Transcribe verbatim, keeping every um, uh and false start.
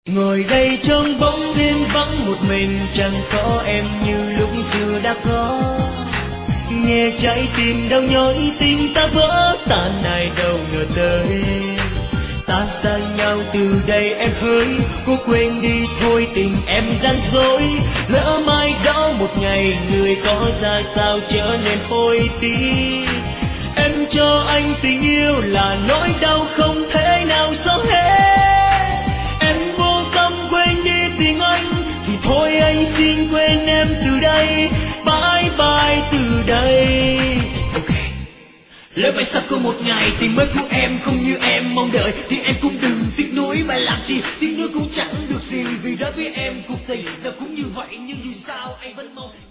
Ngồi đây trong bóng đêm vắng một mình, chẳng có em như lúc xưa đã có. Nghe trái tim đau nhói, tim ta vỡ tan này đâu ngờ tới. Ta xa nhau từ đây em hỡi, cố quên đi thôi tình em gian dối. Lỡ mai đó một ngày người có ra sao trở nên hối tiếc. Em cho anh tình yêu là nỗi đau không thể nào xóa hết. Em vô tâm quên đi tình anh, thì thôi anh xin quên em từ đây. Bye bye từ đây. Okay. Lỡ mai sắp có một ngày tình mới của em không như em mong đợi, thì em cũng đừng tiếc nuối mà làm gì, tiếc nuối cũng chẳng được gì. Vì đối với em cuộc tình nào cũng như vậy, nhưng dù sao anh vẫn mong